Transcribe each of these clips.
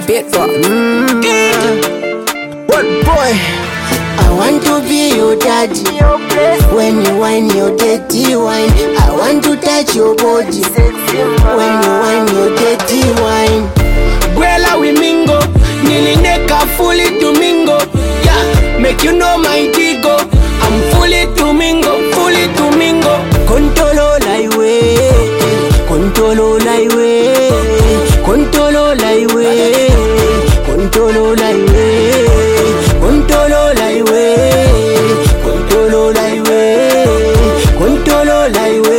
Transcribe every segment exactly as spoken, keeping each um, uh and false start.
beatbox. Mm-hmm. What boy? I want to be your daddy. When you whine your dirty wine, I want to touch your body. When you whine your dirty wine. Gwela we mingo, nilineka fully domingo. Yeah, make you know my digo. I'm fully domingo, fully domingo. Contolo laiwe, contolo laiwe, contolo laiwe, contolo laiwe, contolo laiwe, contolo laiwe, contolo laiwe,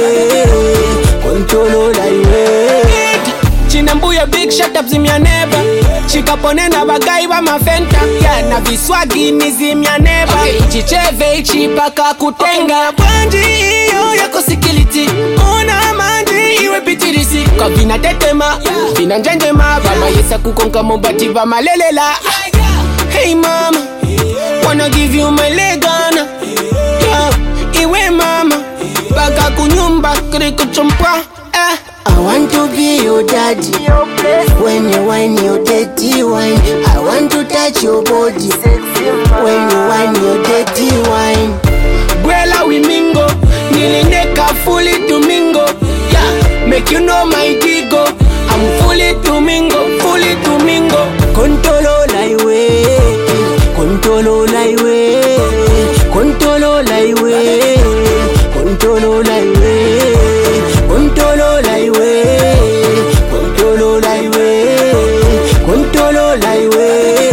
contolo laiwe. Chinambuya big shut up zimya neba. Chikapone na bagai wa mafenta. Yeah, na viswagi ni zimya neba. Okay, chicheve chipaka kutenga. Banji iyo yako sikiliti. Ona manji iwe pitirisi. Kwa vina tetema, vina njenjema. Baba yesa kukonka mobati va malelela. Hey mama, wanna give you my legana. Yeah, iwe mama, baka kunyumba kiri kuchumpa. Eh. I want to be your daddy. When you whine your dirty wine, I want to touch your body. When you whine your dirty wine. Gwela we mingo, nilineka fully domingo. Yeah, make you know my digo. I'm fully domingo, fully domingo. Contolo laiwe, contolo laiwe, contolo laiwe, contolo laiwe, contolo laiwe, contolo laiwe, contolo laiwe,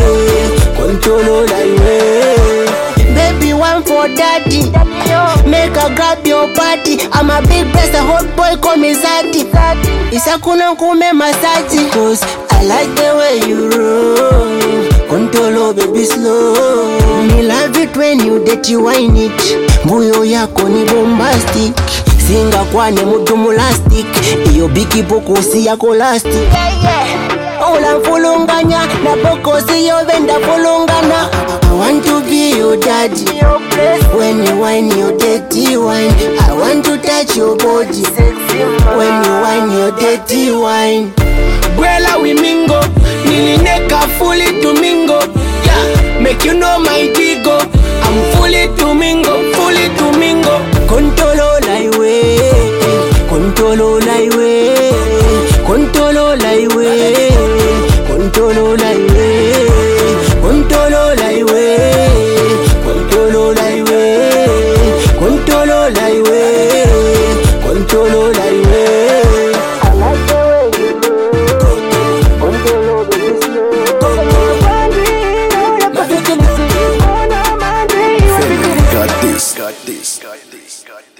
contolo laiwe. Baby, one for daddy. Make her grab your body. I'm a big breast, a hot boy, call me Zaddy. Isakuna kume massage. Cause I like the way you roll. Contolo baby slow. Me love it when you dirty wine it. Mbuyo yako ni bombastic. Singa kwane mudumu lastic. Iyo biki pokosi yako lastic. Yeah, yeah. Ola mfulunganya. Na pokosi yo venda fulungana. I want to be your daddy. When you whine your dirty wine, I want to touch your body. When you whine your dirty wine. Gwela we mingo, nilineka fully domingo. Yeah, make you know my digo. I'm fully domingo, fully domingo. Contolo laiwe, contolo laiwe, contolo laiwe, contolo laiwe, contolo laiwe, contolo laiwe, contolo laiwe, contolo laiwe. I like the way you look. Contolo baby slow. Got this, got this, got this, got this.